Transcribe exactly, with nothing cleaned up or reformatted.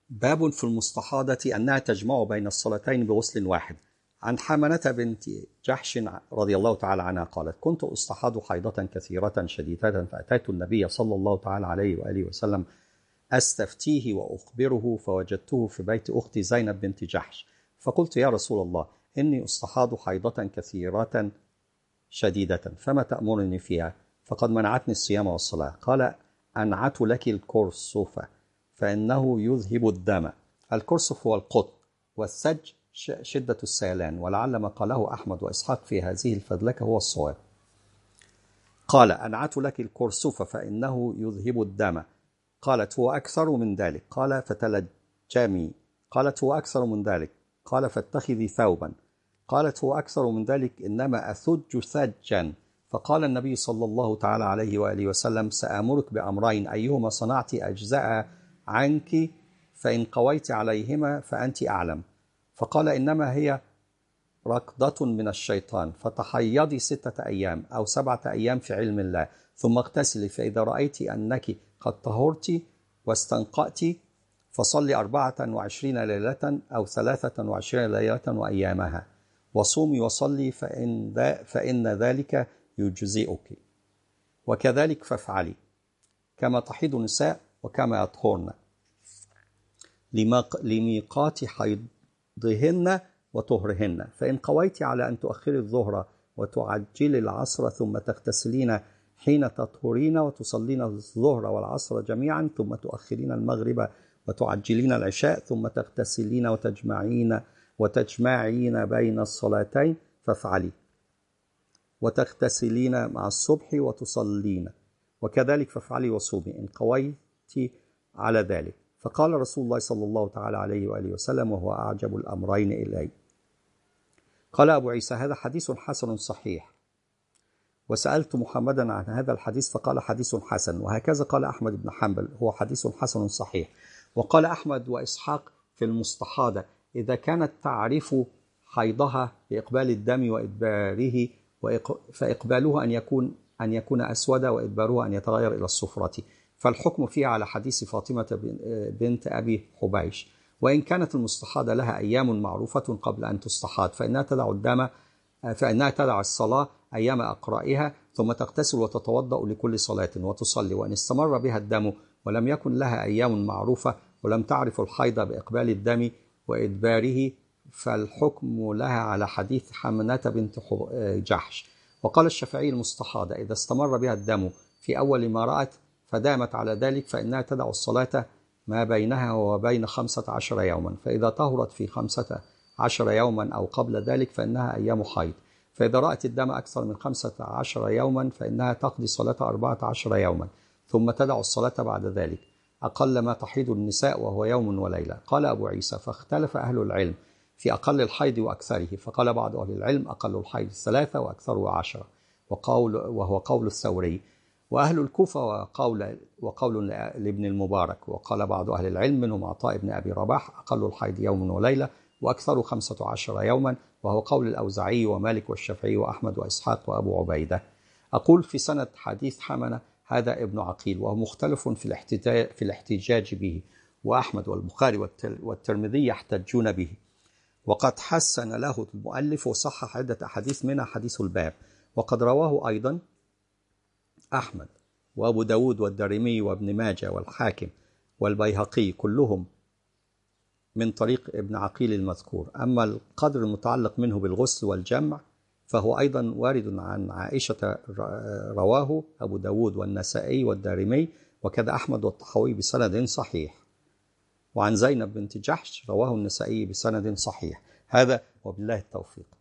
باب في المستحاضة أنها تجمع بين الصلاتين بغسل واحد. عن حمنة بنت جحش رضي الله تعالى عنها قالت: كنت أستحاض حيضة كثيرة شديدة، فأتيت النبي صلى الله تعالى عليه وآله وسلم أستفتيه وأخبره، فوجدته في بيت أختي زينب بنت جحش، فقلت: يا رسول الله، إني أستحاض حيضة كثيرة شديدة، فما تأمرني فيها؟ فقد منعتني الصيام والصلاة. قال: أنعت لك الكرسف فإنه يذهب الدم. الكرسف هو القطن، والثلج شدة السيلان، ولعل ما قاله أحمد وإسحاق في هذه الفدلكة هو الصواب. قال: أنعت لك الكرسف فإنه يذهب الدم. قالت: هو أكثر من ذلك. قال: فتلجمي. قالت: هو أكثر من ذلك. قال: فاتخذي ثوبا. قالت: هو أكثر من ذلك، إنما أثج ثجا. فقال النبي صلى الله تعالى عليه وآله وسلم: سآمرك بأمرين، أيهما صنعت أجزاء عنك، فإن قويت عليهما فأنت أعلم. فقال: إنما هي ركضة من الشيطان، فتحيضي ستة أيام أو سبعة أيام في علم الله، ثم اغتسلي، فإذا رأيت أنك قد طهرت واستنقأت فصلي أربعة وعشرين ليلة أو ثلاثة وعشرين ليلة وأيامها، وصومي وصلي، فإن, فإن ذلك يجزئك، وكذلك فافعلي، كما تحيض النساء وكما يطهرن، لميقات حيضهن وطهرهن. فإن قويت على أن تؤخري الظهر وتعجلي العصر، ثم تغتسلين حين تطهرين وتصلين الظهر والعصر جميعا، ثم تؤخرين المغرب وتعجلين العشاء، ثم تغتسلين وتجمعين وتجمعين بين الصلاتين، فافعلي، وتغتسلين مع الصبح وتصلين، وكذلك فافعلي وصومي إن قويت على ذلك. فقال رسول الله صلى الله تعالى عليه وآله وسلم، وهو أعجب الأمرين إلي: قال أبو عيسى: هذا حديث حسن صحيح. وسألت محمدا عن هذا الحديث فقال: حديث حسن. وهكذا قال أحمد بن حنبل: هو حديث حسن صحيح. وقال أحمد وإسحاق في المستحاضة: إذا كانت تعرف حيضها بإقبال الدم وإدباره، فإقباله أن يكون أن يكون أسودا، وإدباره أن يتغير إلى الصفرة، فالحكم فيها على حديث فاطمة بنت أبي حبيش. وإن كانت المستحاضة لها أيام معروفة قبل أن تستحاض، فإنها تدع الدم فإنها تدع الصلاة أيام أقرائها، ثم تغتسل وتتوضأ لكل صلاة وتصلي. وإن استمر بها الدم ولم يكن لها أيام معروفة ولم تعرف الحيض بإقبال الدم وإدباره، فالحكم لها على حديث حمنة بنت جحش. وقال الشافعي: المستحاضة إذا استمر بها الدم في أول ما رأت فدامت على ذلك، فإنها تدع الصلاة ما بينها وبين خمسة عشر يوما، فإذا طهرت في خمسة عشر يوما أو قبل ذلك فإنها أيام حيض، فإذا رأت الدم أكثر من خمسة عشر يوما فإنها تقضي صلاة أربعة عشر يوما، ثم تدع الصلاة بعد ذلك أقل ما تحيض النساء، وهو يوم وليلة. قال أبو عيسى: فاختلف أهل العلم في أقل الحيض وأكثره، فقال بعض أهل العلم: أقل الحيض ثلاثة وأكثره عشرة، وقول وهو قول الثوري. وأهل الكوفة وقول, وقول لابن المبارك. وقال بعض أهل العلم منهم عطاء بن أبي رباح: أقل الحيض يوم وليلة، وأكثر خمسة عشر يوما، وهو قول الأوزاعي ومالك والشافعي وأحمد وإسحاق وأبو عبيدة. أقول في سند حديث حمنة: هذا ابن عقيل، وهو مختلف في الاحتجاج, في الاحتجاج به، وأحمد والبخاري والترمذي يحتجون به، وقد حسن له المؤلف وصحح عدة أحاديث منها حديث الباب. وقد رواه أيضا أحمد وأبو داود والدارمي وابن ماجه والحاكم والبيهقي كلهم من طريق ابن عقيل المذكور. أما القدر المتعلق منه بالغسل والجمع فهو أيضا وارد عن عائشة، رواه أبو داود والنسائي والدارمي، وكذا أحمد والطحاوي بسند صحيح. وعن زينب بنت جحش رواه النسائي بسند صحيح. هذا وبالله التوفيق.